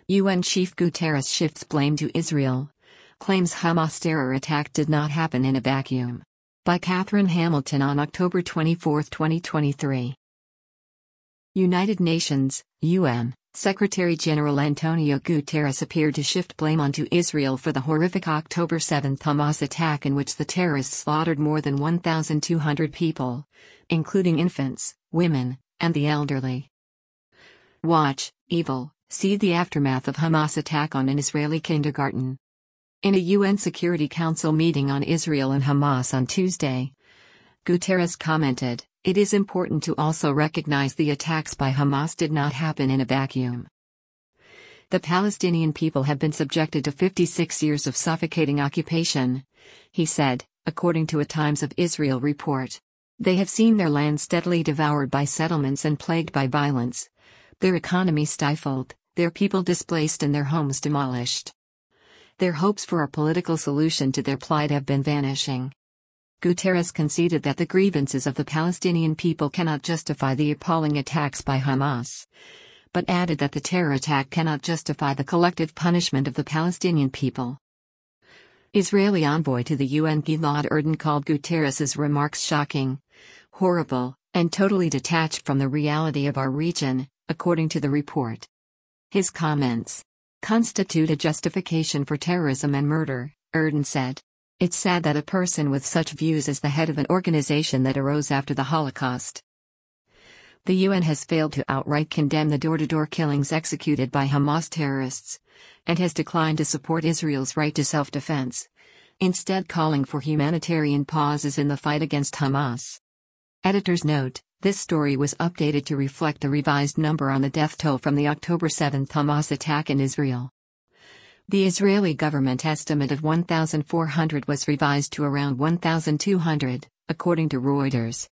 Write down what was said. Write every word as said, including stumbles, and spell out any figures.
U N Chief Guterres shifts blame to Israel. Claims Hamas terror attack did not happen in a vacuum. By Catherine Hamilton on October twenty-fourth, twenty twenty-three. United Nations, U N, Secretary-General Antonio Guterres appeared to shift blame onto Israel for the horrific October seventh Hamas attack in which the terrorists slaughtered more than one thousand two hundred people, including infants, women, and the elderly. Watch, Evil, see the aftermath of Hamas attack on an Israeli kindergarten. In a U N Security Council meeting on Israel and Hamas on Tuesday, Guterres commented, "It is important to also recognize the attacks by Hamas did not happen in a vacuum. The Palestinian people have been subjected to fifty-six years of suffocating occupation," he said, according to a Times of Israel report. "They have seen their land steadily devoured by settlements and plagued by violence, their economy stifled, their people displaced and their homes demolished. Their hopes for a political solution to their plight have been vanishing." Guterres conceded that the grievances of the Palestinian people cannot justify the appalling attacks by Hamas, but added that the terror attack cannot justify the collective punishment of the Palestinian people. Israeli envoy to the U N Gilad Erdan called Guterres' remarks shocking, horrible, and totally detached from the reality of our region, according to the report. His comments constitute a justification for terrorism and murder, Erdan said. "It's sad that a person with such views is the head of an organization that arose after the Holocaust." The U N has failed to outright condemn the door-to-door killings executed by Hamas terrorists, and has declined to support Israel's right to self-defense, instead calling for humanitarian pauses in the fight against Hamas. Editor's note: this story was updated to reflect the revised number on the death toll from the October seventh Hamas attack in Israel. The Israeli government estimate of one thousand four hundred was revised to around one thousand two hundred, according to Reuters.